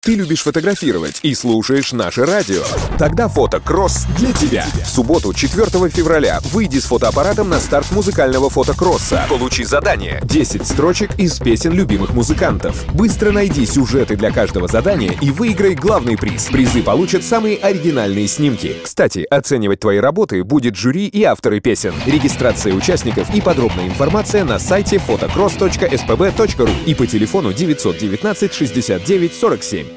Ты любишь фотографировать и слушаешь наше радио? Тогда фотокросс для тебя. В субботу, 4 февраля, выйди с фотоаппаратом на старт музыкального фотокросса. Получи задание: 10 строчек из песен любимых музыкантов. Быстро найди сюжеты для каждого задания и выиграй главный приз. Призы получат самые оригинальные снимки. Кстати, оценивать твои работы будет жюри и авторы песен. Регистрация участников и подробная информация на сайте photocross.spb.ru и по телефону 919 69 47.